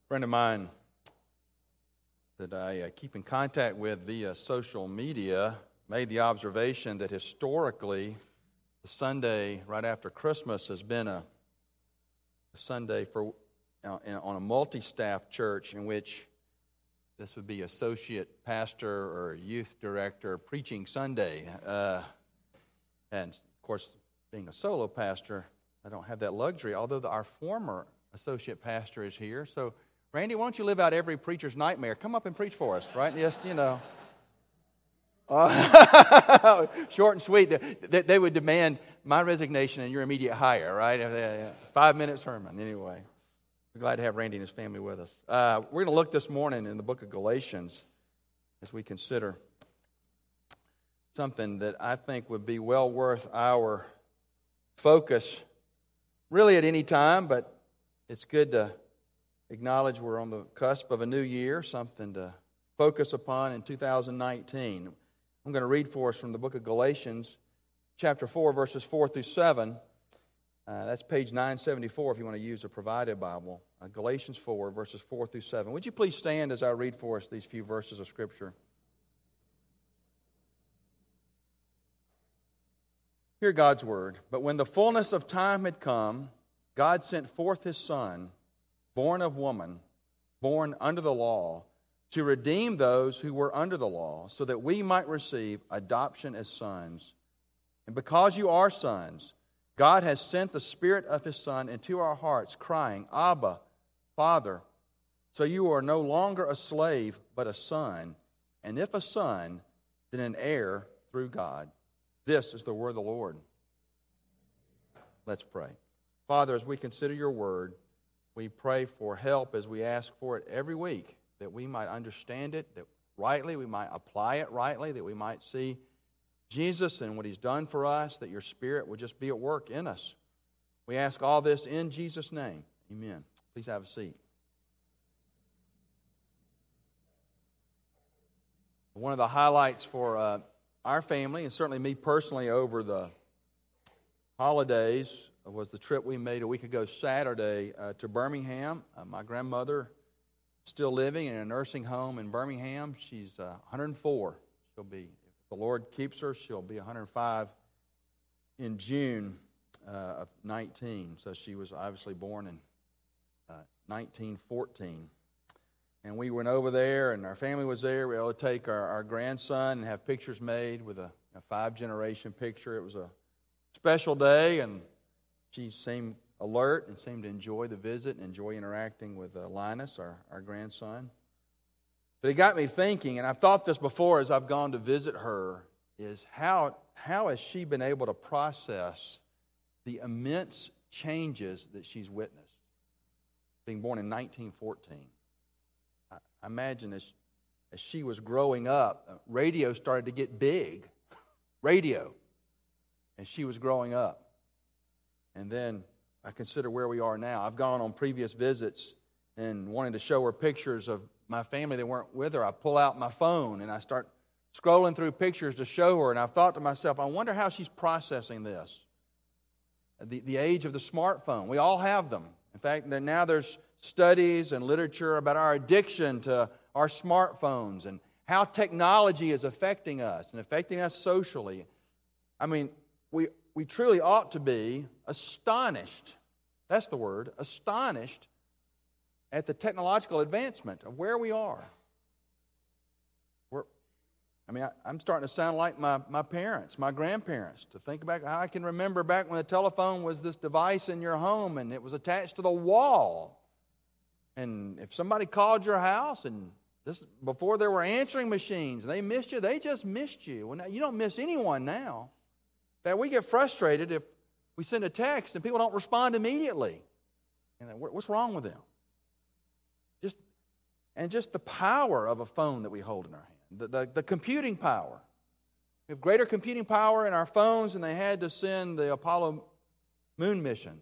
friend of mine that I keep in contact with via social media made the observation that historically the Sunday right after Christmas has been a Sunday for on a multi-staff church in which this would be associate pastor or youth director preaching Sunday. And of course, being a solo pastor, I don't have that luxury, although our former associate pastor is here. So, Randy, why don't you live out every preacher's nightmare? Come up and preach for us, right? Just, short and sweet. They would demand my resignation and your immediate hire, right? 5 minute sermon, anyway. We're glad to have Randy and his family with us. We're going to look this morning in the book of Galatians as we consider something that I think would be well worth our focus, really at any time, but it's good to acknowledge we're on the cusp of a new year, something to focus upon in 2019. I'm going to read for us from the book of Galatians, chapter 4, verses 4 through 7. That's page 974 if you want to use a provided Bible. Galatians 4, verses 4 through 7. Would you please stand as I read for us these few verses of Scripture? Hear God's word. But when the fullness of time had come, God sent forth His Son, born of woman, born under the law, to redeem those who were under the law, so that we might receive adoption as sons. And because you are sons, God has sent the Spirit of His Son into our hearts, crying, Abba, Father. So you are no longer a slave, but a son. And if a son, then an heir through God. This is the word of the Lord. Let's pray. Father, as we consider your word, we pray for help as we ask for it every week, that we might understand it that rightly, we might apply it rightly, that we might see Jesus and what He's done for us, that your Spirit would just be at work in us. We ask all this in Jesus' name. Amen. Please have a seat. One of the highlights for our family, and certainly me personally over the holidays, was the trip we made a week ago Saturday to Birmingham. My grandmother, still living in a nursing home in Birmingham. She's 104. She'll be, if the Lord keeps her, she'll be 105 in June of 19. So she was obviously born in 1914. And we went over there, and our family was there. We were able to take our grandson and have pictures made with a 5-generation picture. It was a special day, and she seemed alert and seemed to enjoy the visit and enjoy interacting with Linus, our grandson. But it got me thinking, and I've thought this before as I've gone to visit her, is how has she been able to process the immense changes that she's witnessed? Being born in 1914. I imagine as she was growing up, radio started to get big. Radio. As she was growing up. And then I consider where we are now. I've gone on previous visits and wanting to show her pictures of my family that weren't with her. I pull out my phone and I start scrolling through pictures to show her. And I've thought to myself, I wonder how she's processing this. The age of the smartphone. We all have them. In fact, now there's studies and literature about our addiction to our smartphones and how technology is affecting us and affecting us socially. I mean, we truly ought to be astonished. That's the word, astonished at the technological advancement of where we are. I'm starting to sound like my parents, my grandparents, to think back how I can remember back when the telephone was this device in your home and it was attached to the wall. And if somebody called your house and before there were answering machines and they missed you, they just missed you. Well, you don't miss anyone now. That we get frustrated if we send a text and people don't respond immediately. And what's wrong with them? Just the power of a phone that we hold in our hand. The computing power. We have greater computing power in our phones than they had to send the Apollo moon missions.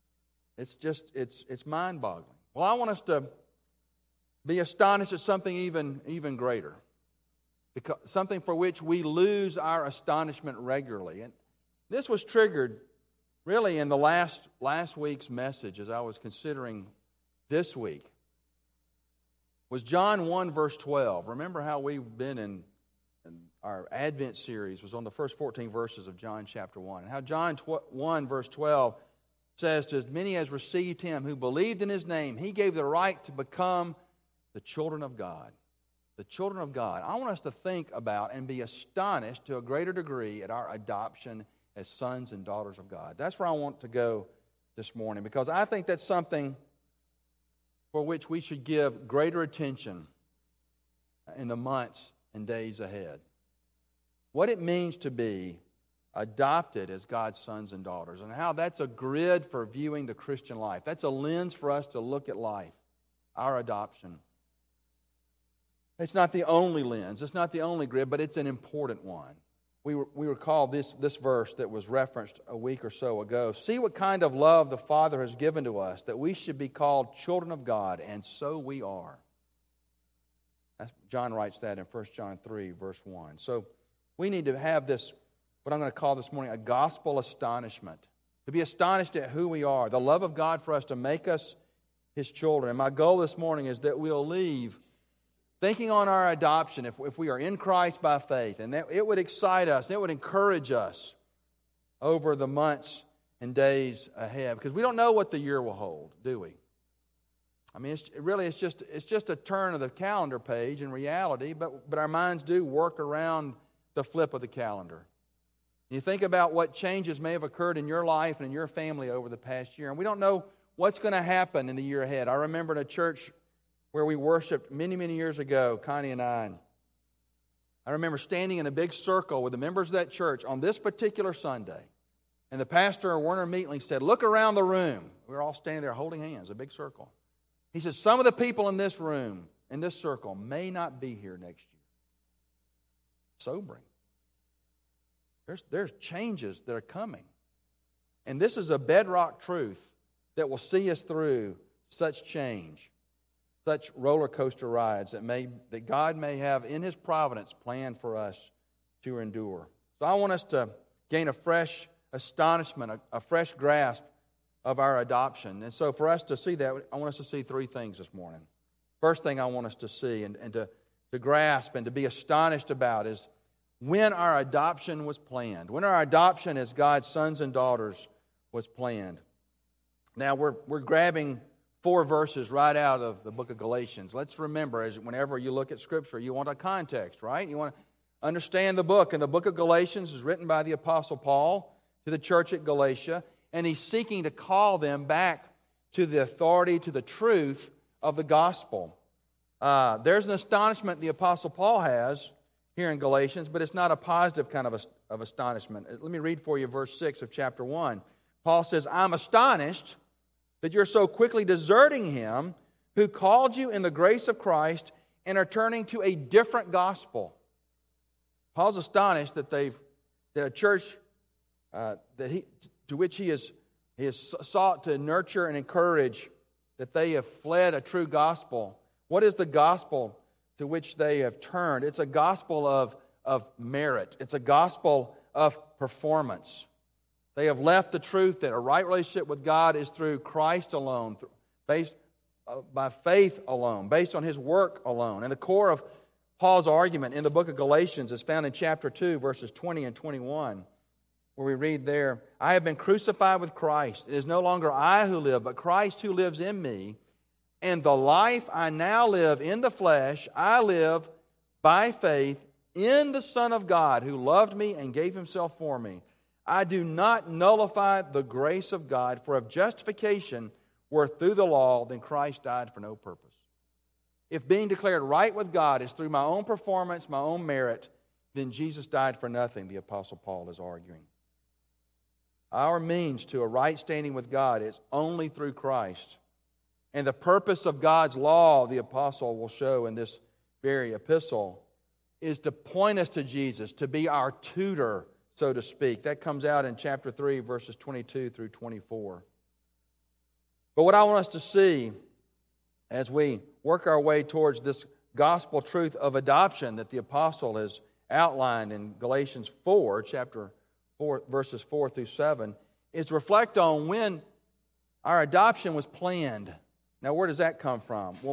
It's mind-boggling. Well, I want us to be astonished at something even greater. Because something for which we lose our astonishment regularly. And this was triggered really in the last week's message as I was considering this week. was John 1, verse 12. Remember how we've been in our Advent series was on the first 14 verses of John chapter 1. And how John 1, verse 12 says, to as many as received Him, who believed in His name, He gave the right to become the children of God. The children of God. I want us to think about and be astonished to a greater degree at our adoption as sons and daughters of God. That's where I want to go this morning, because I think that's something for which we should give greater attention in the months and days ahead. What it means to be adopted as God's sons and daughters, and how that's a grid for viewing the Christian life. That's a lens for us to look at life, our adoption. It's not the only lens, it's not the only grid, but it's an important one. We recall this verse that was referenced a week or so ago. See what kind of love the Father has given to us, that we should be called children of God, and so we are. John writes that in 1 John 3, verse 1. So we need to have this, what I'm going to call this morning, a gospel astonishment. To be astonished at who we are, the love of God for us to make us His children. And my goal this morning is that we'll leave thinking on our adoption, if we are in Christ by faith, and that it would excite us, it would encourage us over the months and days ahead, because we don't know what the year will hold, do we? I mean, it's just a turn of the calendar page in reality, but our minds do work around the flip of the calendar. You think about what changes may have occurred in your life and in your family over the past year, and we don't know what's going to happen in the year ahead. I remember in a church where we worshiped many, many years ago, Connie and I remember standing in a big circle with the members of that church on this particular Sunday. And the pastor, Werner Meetling, said, look around the room. We were all standing there holding hands, a big circle. He said, some of the people in this room, in this circle, may not be here next year. Sobering. There's changes that are coming. And this is a bedrock truth that will see us through such change, such roller coaster rides that God may have in His providence planned for us to endure. So I want us to gain a fresh astonishment, a fresh grasp of our adoption. And so for us to see that, I want us to see three things this morning. First thing I want us to see and to grasp and to be astonished about is when our adoption was planned. When our adoption as God's sons and daughters was planned. Now we're grabbing 4 verses right out of the book of Galatians. Let's remember, whenever you look at Scripture, you want a context, right? You want to understand the book. And the book of Galatians is written by the Apostle Paul to the church at Galatia, and he's seeking to call them back to the authority, to the truth of the gospel. There's an astonishment the Apostle Paul has here in Galatians, but it's not a positive kind of astonishment. Let me read for you verse 6 of chapter 1. Paul says, I'm astonished that you're so quickly deserting Him who called you in the grace of Christ and are turning to a different gospel. Paul's astonished that a church to which he has sought to nurture and encourage, that they have fled a true gospel. What is the gospel to which they have turned? It's a gospel of merit. It's a gospel of performance. They have left the truth that a right relationship with God is through Christ alone, based by faith alone, based on His work alone. And the core of Paul's argument in the book of Galatians is found in chapter 2, verses 20 and 21, where we read there, I have been crucified with Christ. It is no longer I who live, but Christ who lives in me. And the life I now live in the flesh, I live by faith in the Son of God who loved me and gave Himself for me. I do not nullify the grace of God, for if justification were through the law, then Christ died for no purpose. If being declared right with God is through my own performance, my own merit, then Jesus died for nothing, the Apostle Paul is arguing. Our means to a right standing with God is only through Christ. And the purpose of God's law, the Apostle will show in this very epistle, is to point us to Jesus, to be our tutor, so to speak. That comes out in chapter 3, verses 22 through 24. But what I want us to see as we work our way towards this gospel truth of adoption that the apostle has outlined in Galatians 4, chapter 4, verses 4 through 7, is to reflect on when our adoption was planned. Now, where does that come from? Well,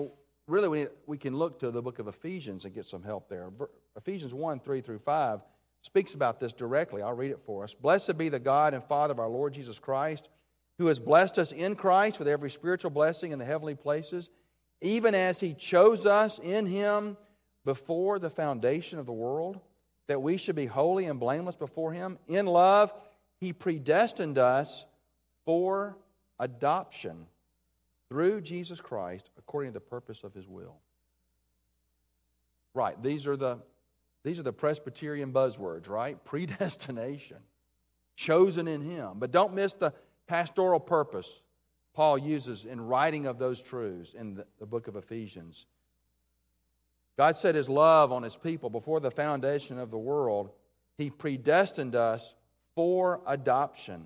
really we can look to the book of Ephesians and get some help there. Ephesians 1, 3 through 5 speaks about this directly. I'll read it for us. Blessed be the God and Father of our Lord Jesus Christ, who has blessed us in Christ with every spiritual blessing in the heavenly places, even as He chose us in Him before the foundation of the world, that we should be holy and blameless before Him. In love, He predestined us for adoption through Jesus Christ according to the purpose of His will. Right, these are the Presbyterian buzzwords, right? Predestination, chosen in Him. But don't miss the pastoral purpose Paul uses in writing of those truths in the book of Ephesians. God set His love on His people before the foundation of the world. He predestined us for adoption.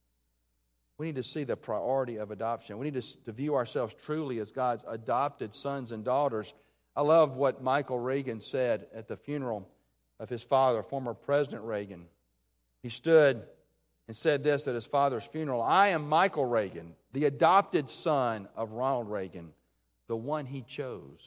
We need to see the priority of adoption. We need to view ourselves truly as God's adopted sons and daughters. I love what Michael Reagan said at the funeral of his father, former President Reagan. He stood and said this at his father's funeral: "I am Michael Reagan, the adopted son of Ronald Reagan, the one he chose."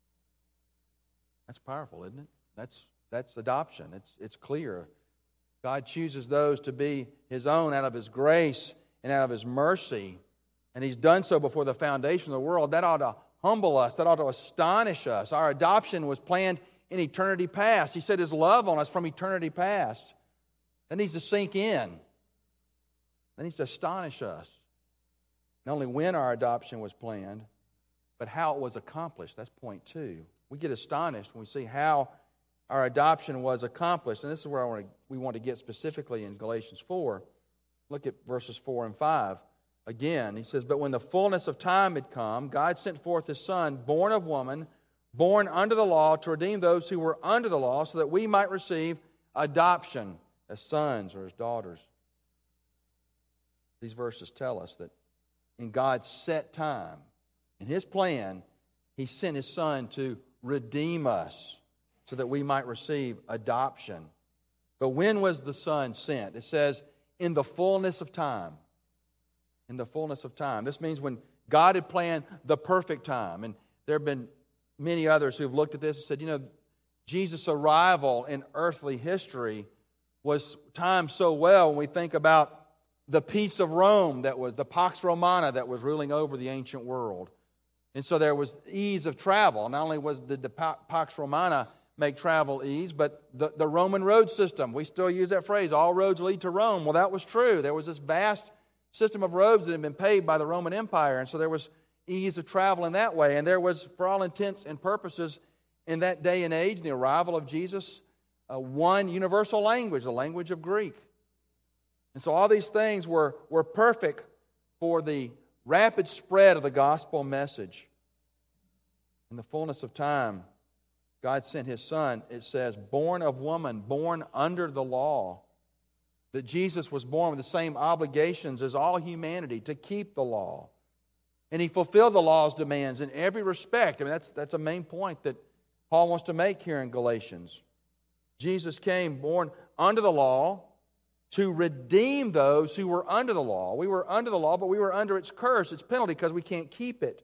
That's powerful, isn't it? That's adoption. It's clear. God chooses those to be His own out of His grace and out of His mercy. And He's done so before the foundation of the world. That ought to humble us. That ought to astonish us. Our adoption was planned in eternity past. He set His love on us from eternity past. That needs to sink in. That needs to astonish us. Not only when our adoption was planned, but how it was accomplished. That's point 2. We get astonished when we see how our adoption was accomplished. And this is where we want to get specifically in Galatians 4. Look at verses 4 and 5. Again, he says, "But when the fullness of time had come, God sent forth His Son, born of woman, born under the law, to redeem those who were under the law, so that we might receive adoption as sons or as daughters." These verses tell us that in God's set time, in His plan, He sent His Son to redeem us so that we might receive adoption. But when was the Son sent? It says, in the fullness of time. In the fullness of time. This means when God had planned the perfect time. And there have been many others who have looked at this and said, Jesus' arrival in earthly history was timed so well when we think about the peace of Rome, that was the Pax Romana that was ruling over the ancient world. And so there was ease of travel. Not only did the Pax Romana make travel ease, but the Roman road system. We still use that phrase, all roads lead to Rome. Well, that was true. There was this vast system of roads that had been paved by the Roman Empire, and so there was ease of travel in that way. And there was, for all intents and purposes, in that day and age, the arrival of Jesus, one universal language, the language of Greek. And so all these things were perfect for the rapid spread of the gospel message. In the fullness of time, God sent His Son, it says, born of woman, born under the law. That Jesus was born with the same obligations as all humanity to keep the law. And He fulfilled the law's demands in every respect. I mean, that's a main point that Paul wants to make here in Galatians. Jesus came born under the law to redeem those who were under the law. We were under the law, but we were under its curse, its penalty, because we can't keep it.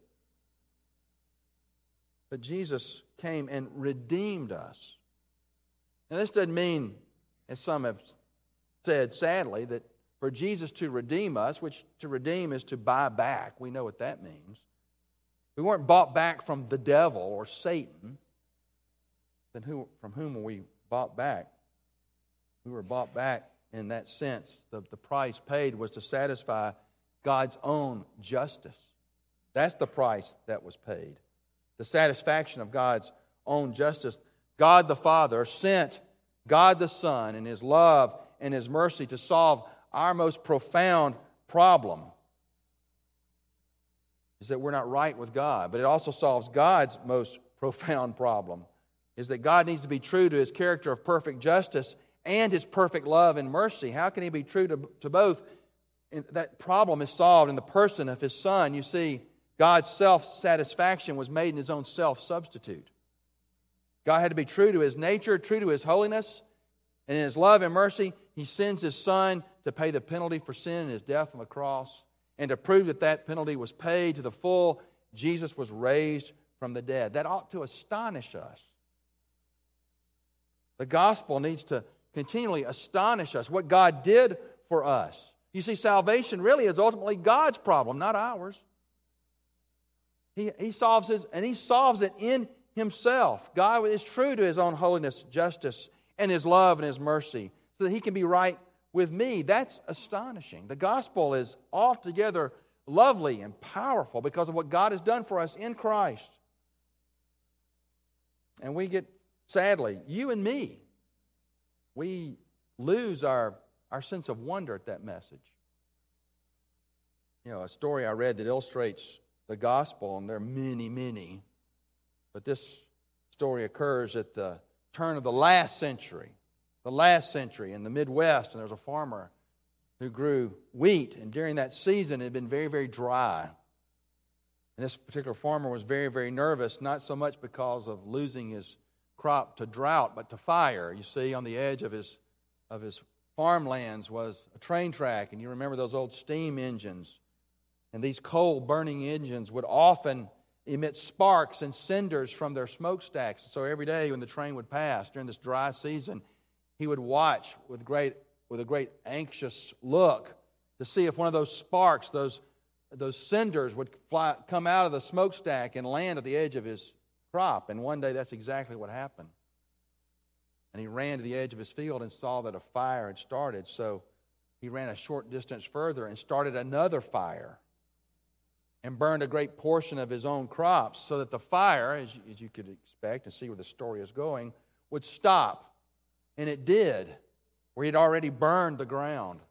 But Jesus came and redeemed us. Now, this doesn't mean, as some have said, sadly, that for Jesus to redeem us, which to redeem is to buy back. We know what that means. We weren't bought back from the devil or Satan. Then from whom were we bought back? We were bought back in that sense. The price paid was to satisfy God's own justice. That's the price that was paid. The satisfaction of God's own justice. God the Father sent God the Son in His love and His mercy to solve our most profound problem. Is that we're not right with God. But it also solves God's most profound problem. Is that God needs to be true to His character of perfect justice and His perfect love and mercy. How can He be true to both? And that problem is solved in the person of His Son. You see, God's self-satisfaction was made in His own self-substitute. God had to be true to His nature, true to His holiness, and in His love and mercy, He sends His Son to pay the penalty for sin in His death on the cross. And to prove that that penalty was paid to the full, Jesus was raised from the dead. That ought to astonish us. The gospel needs to continually astonish us, what God did for us. You see, salvation really is ultimately God's problem, not ours. He solves it in Himself. God is true to His own holiness, justice, and His love and His mercy, so that He can be right with me. That's astonishing. The gospel is altogether lovely and powerful because of what God has done for us in Christ. And we get, sadly, you and me, we lose our sense of wonder at that message. You know, a story I read that illustrates the gospel, and there are many, but this story occurs at the turn of the last century in the Midwest, and there was a farmer who grew wheat, and during that season it had been very, very dry. And this particular farmer was very, very nervous, not so much because of losing his crop to drought, but to fire. You see, on the edge of his farmlands was a train track, and you remember those old steam engines. And these coal-burning engines would often emit sparks and cinders from their smokestacks. So every day when the train would pass during this dry season, he would watch with a great anxious look to see if one of those sparks, those cinders would come out of the smokestack and land at the edge of his crop. And one day that's exactly what happened. And he ran to the edge of his field and saw that a fire had started. So he ran a short distance further and started another fire and burned a great portion of his own crops, so that the fire, as you could expect and see where the story is going, would stop. And it did, where he had already burned the ground.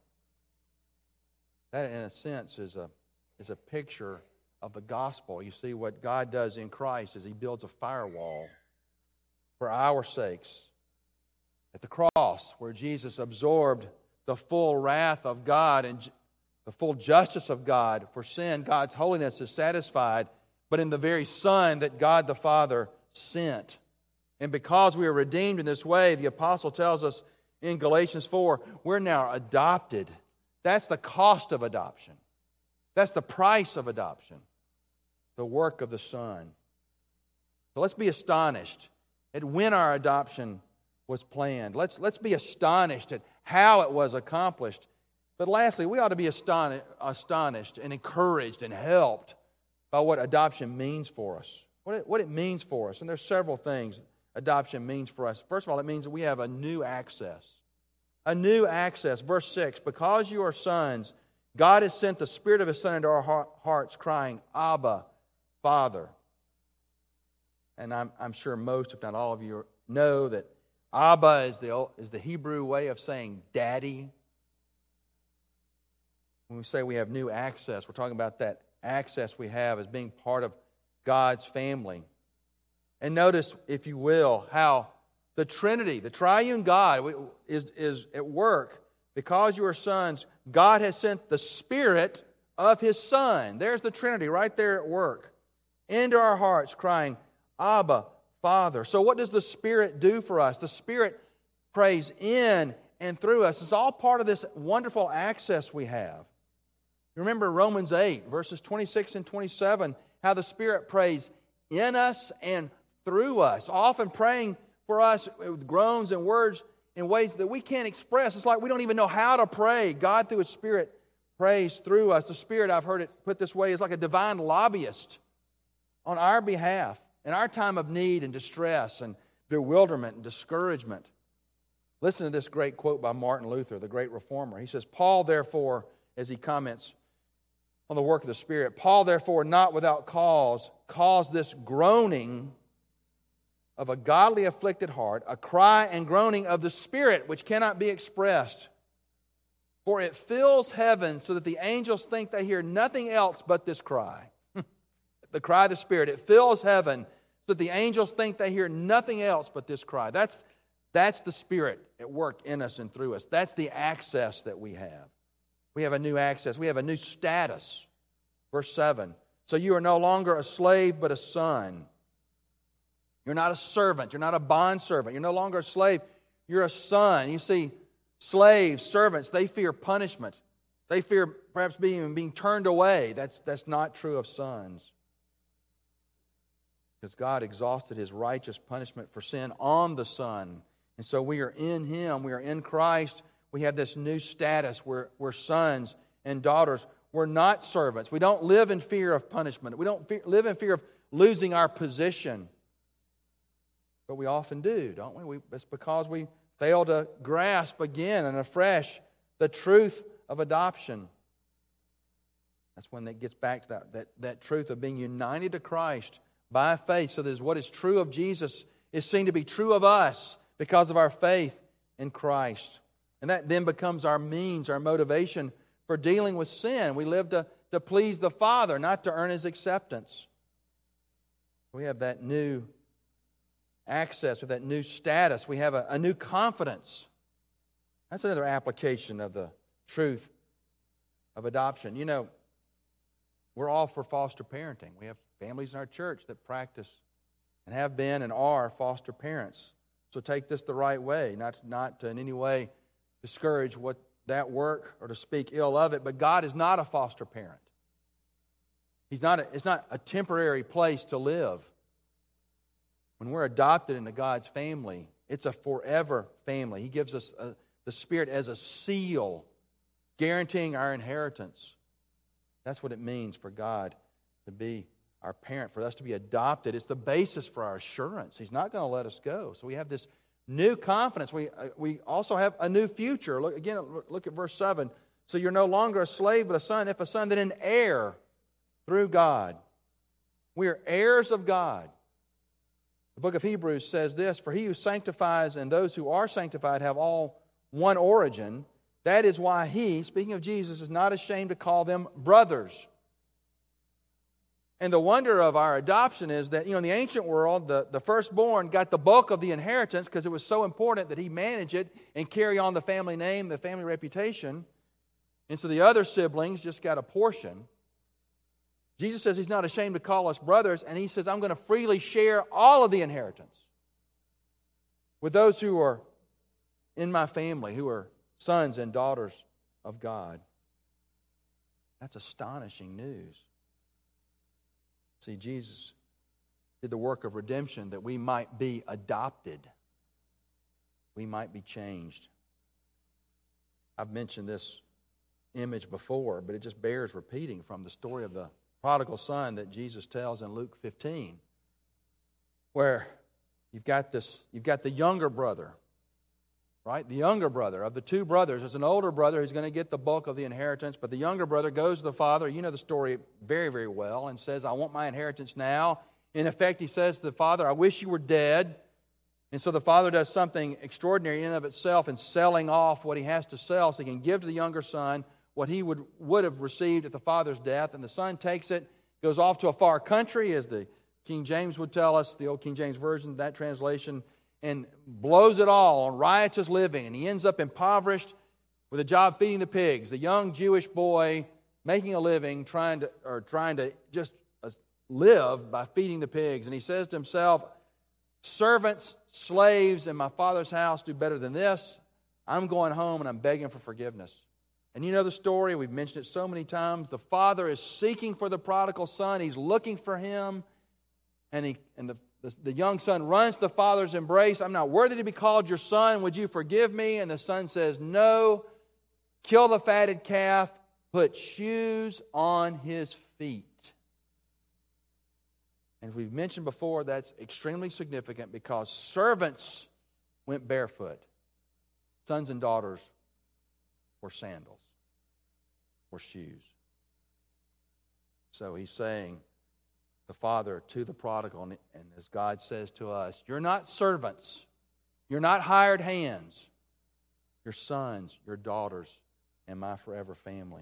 That, in a sense, is a picture of the gospel. You see, what God does in Christ is He builds a firewall for our sakes. At the cross, where Jesus absorbed the full wrath of God and the full justice of God for sin, God's holiness is satisfied, but in the very Son that God the Father sent. And because we are redeemed in this way, the apostle tells us in Galatians 4, we're now adopted. That's the cost of adoption. That's the price of adoption, the work of the Son. So let's be astonished at when our adoption was planned. Let's be astonished at how it was accomplished. But lastly, we ought to be astonished and encouraged and helped by what adoption means for us. What it means for us. And there's several things adoption means for us. First of all, it means that we have a new access. A new access. Verse 6, because you are sons, God has sent the Spirit of His Son into our hearts, crying, Abba, Father. And I'm sure most, if not all of you, know that Abba is the Hebrew way of saying daddy. When we say we have new access, we're talking about that access we have as being part of God's family. And notice, if you will, how the Trinity, the triune God, is at work. Because you are sons, God has sent the Spirit of His Son. There's the Trinity right there at work. Into our hearts, crying, Abba, Father. So what does the Spirit do for us? The Spirit prays in and through us. It's all part of this wonderful access we have. You remember Romans 8, verses 26 and 27, how the Spirit prays in us and through us, often praying for us with groans and words in ways that we can't express. It's like we don't even know how to pray. God, through His Spirit, prays through us. The Spirit, I've heard it put this way, is like a divine lobbyist on our behalf in our time of need and distress and bewilderment and discouragement. Listen to this great quote by Martin Luther, the great reformer. He says, Paul, therefore, as he comments on the work of the Spirit, Paul, therefore, not without cause, caused this groaning of a godly afflicted heart, a cry and groaning of the Spirit which cannot be expressed. For it fills heaven so that the angels think they hear nothing else but this cry. The cry of the Spirit. It fills heaven so that the angels think they hear nothing else but this cry. That's the Spirit at work in us and through us. That's the access that we have. We have a new access. We have a new status. Verse 7. So you are no longer a slave but a son. You're not a servant. You're not a bondservant. You're no longer a slave. You're a son. You see, slaves, servants, they fear punishment. They fear perhaps being turned away. That's not true of sons. because God exhausted His righteous punishment for sin on the Son. And so we are in Him. We are in Christ. We have this new status. We're sons and daughters. We're not servants. We don't live in fear of punishment. We don't live in fear of losing our position. But we often do, don't we? It's because we fail to grasp again and afresh the truth of adoption. That's when it gets back to that truth of being united to Christ by faith, so that what is true of Jesus is seen to be true of us because of our faith in Christ. And that then becomes our means, our motivation for dealing with sin. We live to please the Father, not to earn His acceptance. We have that new access, with that new status. We have a new confidence. That's another application of the truth of adoption. You know, we're all for foster parenting. We have families in our church that practice and have been and are foster parents. So take this the right way, not to in any way discourage what that work or to speak ill of it. But God is not a foster parent. It's not a temporary place to live. When we're adopted into God's family, it's a forever family. He gives us the Spirit as a seal, guaranteeing our inheritance. That's what it means for God to be our parent, for us to be adopted. It's the basis for our assurance. He's not going to let us go. So we have this new confidence. We also have a new future. Look at verse 7. So you're no longer a slave but a son. If a son, then an heir through God. We are heirs of God. The book of Hebrews says this, for he who sanctifies and those who are sanctified have all one origin. That is why he, speaking of Jesus, is not ashamed to call them brothers. And the wonder of our adoption is that, in the ancient world, the firstborn got the bulk of the inheritance because it was so important that he manage it and carry on the family name, the family reputation. And so the other siblings just got a portion. Jesus says He's not ashamed to call us brothers, and He says, I'm going to freely share all of the inheritance with those who are in my family, who are sons and daughters of God. That's astonishing news. See, Jesus did the work of redemption that we might be adopted. We might be changed. I've mentioned this image before, but it just bears repeating from the story of the prodigal son that Jesus tells in Luke 15, where you've got the younger brother, right? The younger brother of the two brothers. There's an older brother who's going to get the bulk of the inheritance, but the younger brother goes to the father. You know the story very, very well, and says, I want my inheritance now. In effect, he says to the father, I wish you were dead. And so the father does something extraordinary in and of itself in selling off what he has to sell so he can give to the younger son what he would have received at the father's death. And the son takes it, goes off to a far country, as the King James would tell us, the old King James Version, that translation, and blows it all on riotous living. And he ends up impoverished with a job feeding the pigs. The young Jewish boy making a living, trying to just live by feeding the pigs. And he says to himself, servants, slaves in my father's house do better than this. I'm going home and I'm begging for forgiveness. And you know the story. We've mentioned it so many times. The father is seeking for the prodigal son. He's looking for him. And the young son runs to the father's embrace. I'm not worthy to be called your son. Would you forgive me? And the son says, no. Kill the fatted calf. Put shoes on his feet. And we've mentioned before, that's extremely significant because servants went barefoot. Sons and daughters wore sandals, or shoes. So he's saying, the father to the prodigal, and as God says to us, you're not servants, you're not hired hands, you're sons, you're daughters, and my forever family.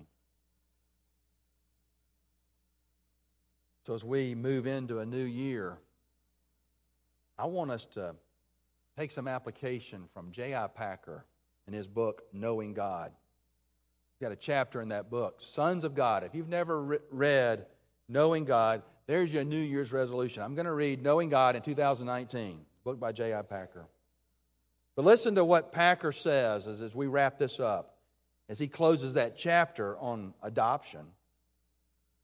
So as we move into a new year, I want us to take some application from J.I. Packer in his book, Knowing God. He's got a chapter in that book, Sons of God. If you've never read Knowing God, there's your New Year's resolution. I'm going to read Knowing God in 2019, book by J.I. Packer. But listen to what Packer says as we wrap this up, as he closes that chapter on adoption.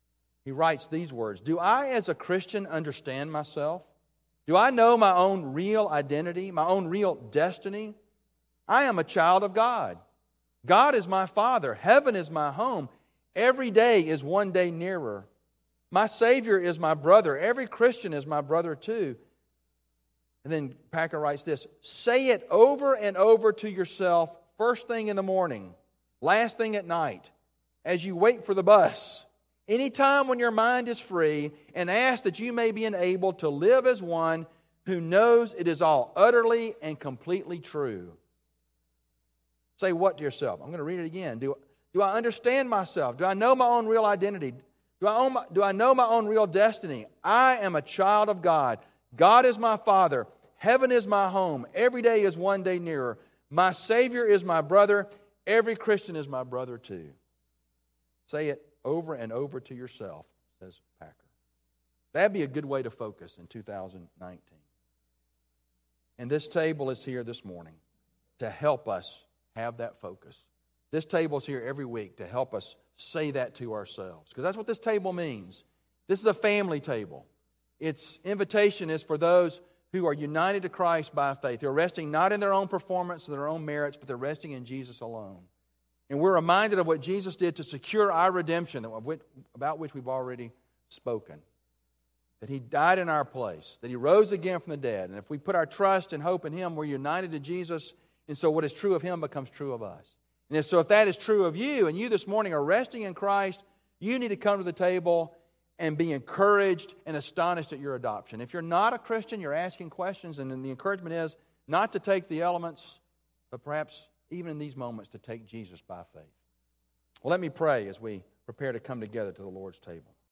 he writes these words, "Do I as a Christian understand myself? Do I know my own real identity, my own real destiny? I am a child of God. God is my Father. Heaven is my home. Every day is one day nearer. My Savior is my brother. Every Christian is my brother too." And then Packer writes this, "Say it over and over to yourself first thing in the morning, last thing at night, as you wait for the bus, anytime when your mind is free, and ask that you may be enabled to live as one who knows it is all utterly and completely true." Say what to yourself? I'm going to read it again. Do I understand myself? Do I know my own real identity? Do I know my own real destiny? I am a child of God. God is my Father. Heaven is my home. Every day is one day nearer. My Savior is my brother. Every Christian is my brother too. Say it over and over to yourself, says Packer. That'd be a good way to focus in 2019. And this table is here this morning to help us have that focus. This table is here every week to help us say that to ourselves, because that's what this table means. This is a family table. Its invitation is for those who are united to Christ by faith. They're resting not in their own performance or their own merits, but they're resting in Jesus alone. And we're reminded of what Jesus did to secure our redemption, about which we've already spoken. That He died in our place, that He rose again from the dead. And if we put our trust and hope in Him, we're united to Jesus, and so what is true of Him becomes true of us. And if that is true of you, and you this morning are resting in Christ, you need to come to the table and be encouraged and astonished at your adoption. If you're not a Christian, you're asking questions, and then the encouragement is not to take the elements, but perhaps even in these moments to take Jesus by faith. Well, let me pray as we prepare to come together to the Lord's table.